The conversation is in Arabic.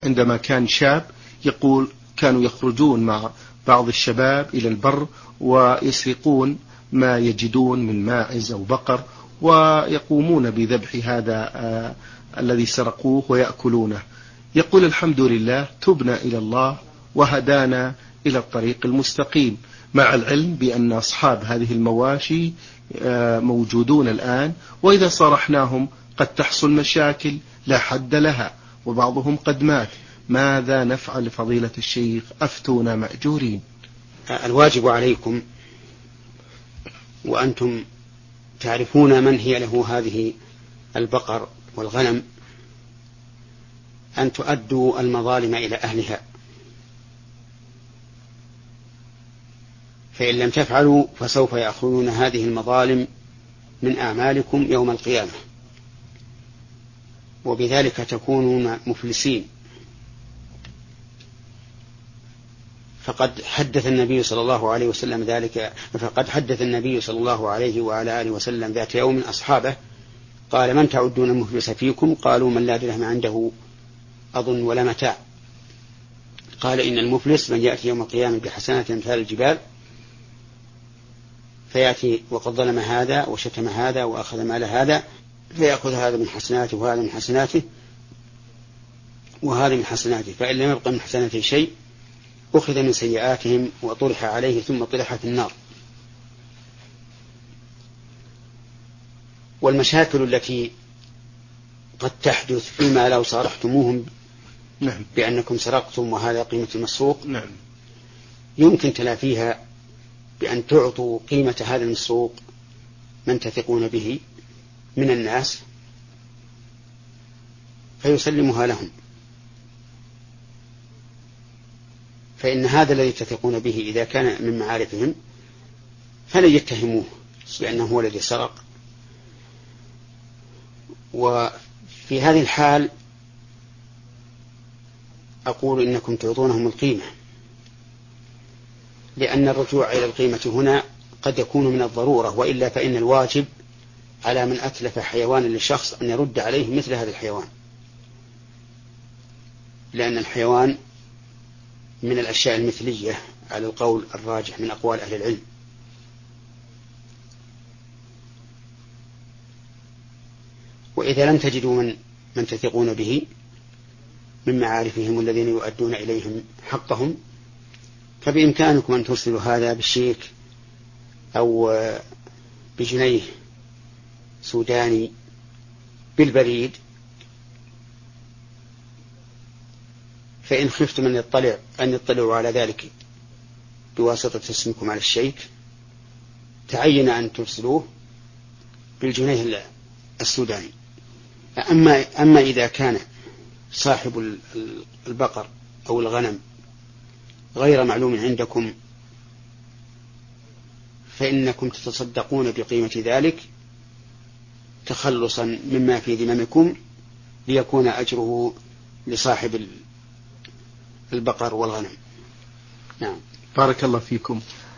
عندما كان شاب يقول كانوا يخرجون مع بعض الشباب إلى البر ويسرقون ما يجدون من ماعز أو بقر ويقومون بذبح هذا الذي سرقوه ويأكلونه. يقول الحمد لله تبنا إلى الله وهدانا إلى الطريق المستقيم، مع العلم بأن أصحاب هذه المواشي موجودون الآن، وإذا صارحناهم قد تحصل مشاكل لا حد لها وبعضهم قد مات. ماذا نفعل فضيلة الشيخ؟ أفتونا مأجورين. الواجب عليكم وأنتم تعرفون من هي له هذه البقر والغنم أن تؤدوا المظالم إلى أهلها، فإن لم تفعلوا فسوف يأخذون هذه المظالم من أعمالكم يوم القيامة، وبذلك تكونون مفلسين. فقد حدث النبي صلى الله عليه وسلم ذلك، فقد حدث النبي صلى الله عليه وعلى آله وسلم ذات يوم أصحابه قال: من تعدون المفلس فيكم؟ قالوا: من لا درهم عنده أظن ولا متاع. قال: إن المفلس من يأتي يوم القيامة بحسنات أمثال الجبال، فيأتي وقد ظلم هذا وشتم هذا وأخذ مال هذا، فيأخذ هذا من حسناته وهذا من حسناته وهذا من حسناته، فإن لم يبق من حسناته شيء أخذ من سيئاتهم وطرح عليه ثم طرح في النار. والمشاكل التي قد تحدث فيما لو صارحتموهم بأنكم سرقتم وهذا قيمة المسروق يمكن تلافيها بأن تعطوا قيمة هذا المسروق من تثقون به من الناس فيسلمها لهم، فإن هذا الذي تثقون به إذا كان من معارفهم فلن يتهموه بأنه هو الذي سرق. وفي هذه الحال أقول إنكم تعطونهم القيمة، لأن الرجوع إلى القيمة هنا قد يكون من الضرورة، وإلا فإن الواجب على من أتلف حيوانا للشخص أن يرد عليه مثل هذا الحيوان، لأن الحيوان من الأشياء المثلية على القول الراجح من أقوال أهل العلم. وإذا لم تجدوا من تثقون به من معارفهم الذين يؤدون إليهم حقهم فبإمكانكم أن ترسلوا هذا بالشيك أو بجنيه سوداني بالبريد، فإن خفتم أن يطلعوا على ذلك بواسطة اسمكم على الشيك تعين أن ترسلوه بالجنيه السوداني. أما إذا كان صاحب البقر أو الغنم غير معلوم عندكم فإنكم تتصدقون بقيمة ذلك تخلصا مما في ذممكم ليكون أجره لصاحب البقر والغنم. نعم. بارك الله فيكم.